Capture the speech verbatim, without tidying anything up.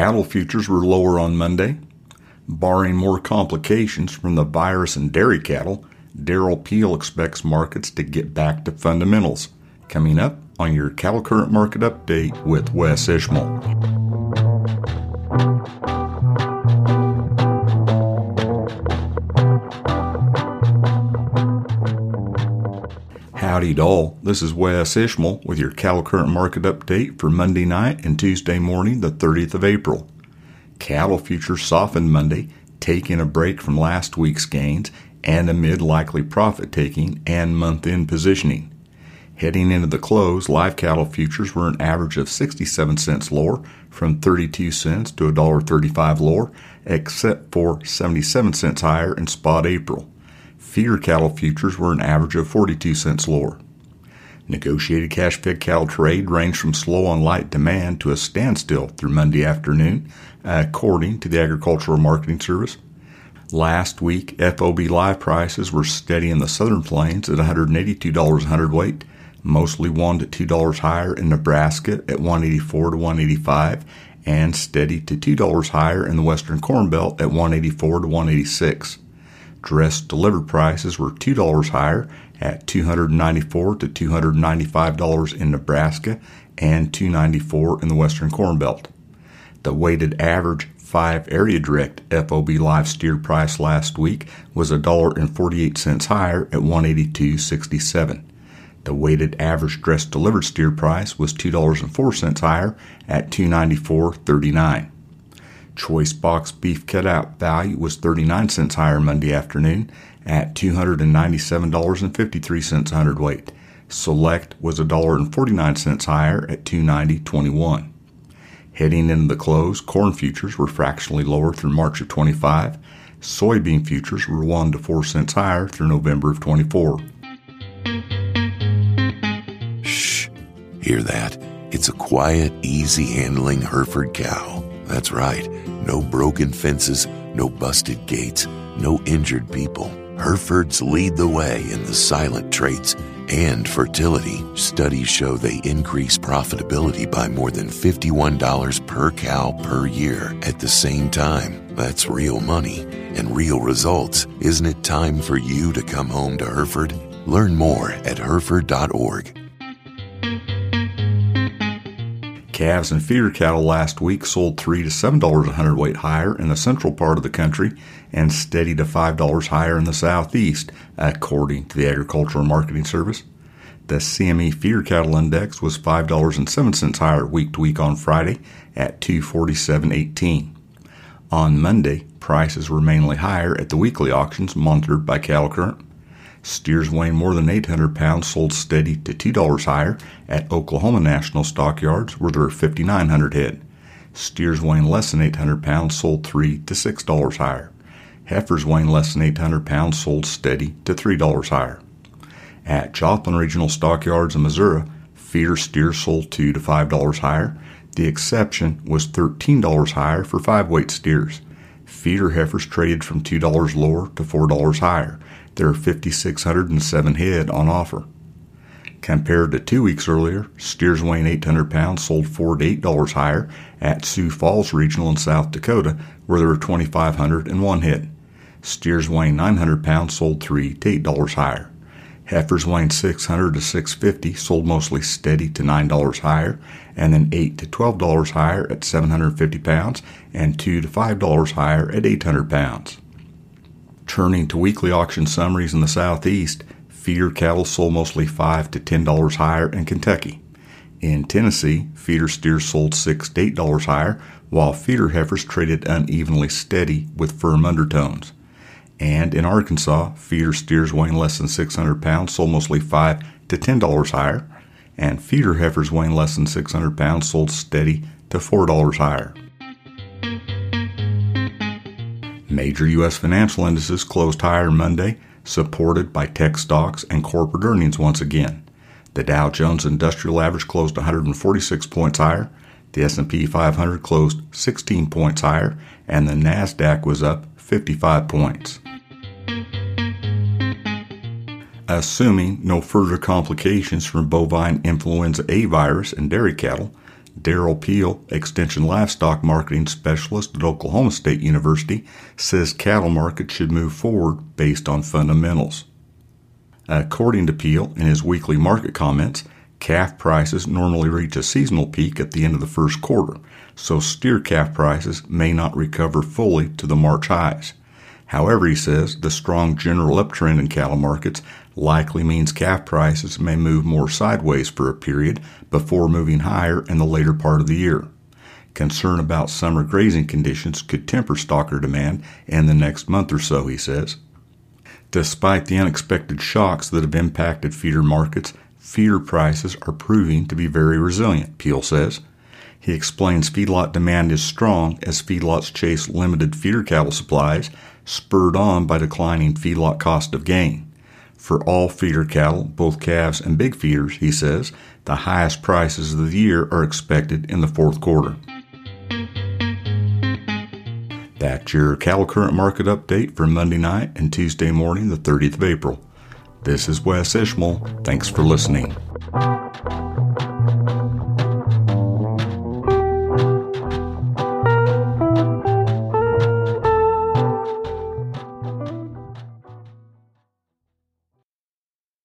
Cattle futures were lower on Monday. Barring more complications from the virus in dairy cattle, Daryl Peel expects markets to get back to fundamentals. Coming up on your Cattle Current Market Update with Wes Ishmael. Howdy doll, this is Wes Ishmael with your Cattle Current Market Update for Monday night and Tuesday morning, the thirtieth of April. Cattle futures softened Monday, taking a break from last week's gains and amid likely profit-taking and month-end positioning. Heading into the close, live cattle futures were an average of sixty-seven cents lower, from thirty-two cents to one dollar thirty-five lower, except for seventy-seven cents higher in spot April. Feeder cattle futures were an average of forty-two cents lower. Negotiated cash-fed cattle trade ranged from slow on light demand to a standstill through Monday afternoon, according to the Agricultural Marketing Service. Last week, F O B live prices were steady in the southern plains at one hundred eighty-two dollars a hundredweight, mostly one to two dollars higher in Nebraska at one eighty-four to one eighty-five, and steady to two dollars higher in the western Corn Belt at one eighty-four to one eighty-six. Dressed delivered prices were two dollars higher at two hundred ninety-four to two hundred ninety-five dollars in Nebraska and two ninety-four in the western Corn Belt. The weighted average five area direct F O B live steer price last week was one dollar forty-eight higher at one eighty-two sixty-seven. The weighted average dressed delivered steer price was two dollars and four cents higher at two ninety-four thirty-nine. Choice box beef cutout value was thirty-nine cents higher Monday afternoon at two hundred ninety-seven dollars and fifty-three cents a hundredweight. Select was one dollar forty-nine higher at two ninety twenty-one. Heading into the close, corn futures were fractionally lower through March of twenty-five. Soybean futures were one to four cents higher through November of twenty-four. Shh, hear that? It's a quiet, easy-handling Hereford cow. That's right, no broken fences, no busted gates, no injured people. Herefords lead the way in the silent traits and fertility. Studies show they increase profitability by more than fifty-one dollars per cow per year. At the same time, that's real money and real results. Isn't it time for you to come home to Hereford? Learn more at Hereford dot org. Calves and feeder cattle last week sold three to seven dollars a hundredweight higher in the central part of the country and steady to five dollars higher in the southeast, according to the Agricultural Marketing Service. The C M E feeder cattle index was five dollars and seven cents higher week to week on Friday at two forty-seven eighteen. On Monday, prices were mainly higher at the weekly auctions monitored by Cattle Current. Steers weighing more than eight hundred pounds sold steady to two dollars higher at Oklahoma National Stockyards, where there were fifty-nine hundred head. Steers weighing less than eight hundred pounds sold three to six dollars higher. Heifers weighing less than eight hundred pounds sold steady to three dollars higher. At Joplin Regional Stockyards in Missouri, feeder steers sold two to five dollars higher. The exception was thirteen dollars higher for five-weight steers. Feeder heifers traded from two dollars lower to four dollars higher. There are five thousand six hundred seven head on offer. Compared to two weeks earlier, steers weighing eight hundred pounds sold four to eight dollars higher at Sioux Falls Regional in South Dakota, where there were two thousand five hundred one head. Steers weighing nine hundred pounds sold three to eight dollars higher. Heifers weighing six hundred to six fifty sold mostly steady to nine dollars higher, and then eight to twelve dollars higher at seven hundred fifty pounds, and two to five dollars higher at eight hundred pounds. Turning to weekly auction summaries in the southeast, feeder cattle sold mostly five to ten dollars higher in Kentucky. In Tennessee, feeder steers sold six to eight dollars higher, while feeder heifers traded unevenly steady with firm undertones. And in Arkansas, feeder steers weighing less than six hundred pounds sold mostly five to ten dollars higher, and feeder heifers weighing less than six hundred pounds sold steady to four dollars higher. Major U S financial indices closed higher Monday, supported by tech stocks and corporate earnings once again. The Dow Jones Industrial Average closed one hundred forty-six points higher, the S and P five hundred closed sixteen points higher, and the NASDAQ was up fifty-five points. Assuming no further complications from bovine influenza A virus in dairy cattle, Daryl Peel, Extension Livestock Marketing Specialist at Oklahoma State University, says cattle markets should move forward based on fundamentals. According to Peel, in his weekly market comments, calf prices normally reach a seasonal peak at the end of the first quarter, so steer calf prices may not recover fully to the March highs. However, he says the strong general uptrend in cattle markets likely means calf prices may move more sideways for a period before moving higher in the later part of the year. Concern about summer grazing conditions could temper stocker demand in the next month or so, he says. Despite the unexpected shocks that have impacted feeder markets, feeder prices are proving to be very resilient, Peel says. He explains feedlot demand is strong as feedlots chase limited feeder cattle supplies, spurred on by declining feedlot cost of gain. For all feeder cattle, both calves and big feeders, he says, the highest prices of the year are expected in the fourth quarter. That's your cattle current market update for Monday night and Tuesday morning, the thirtieth of April. This is Wes Ishmael. Thanks for listening.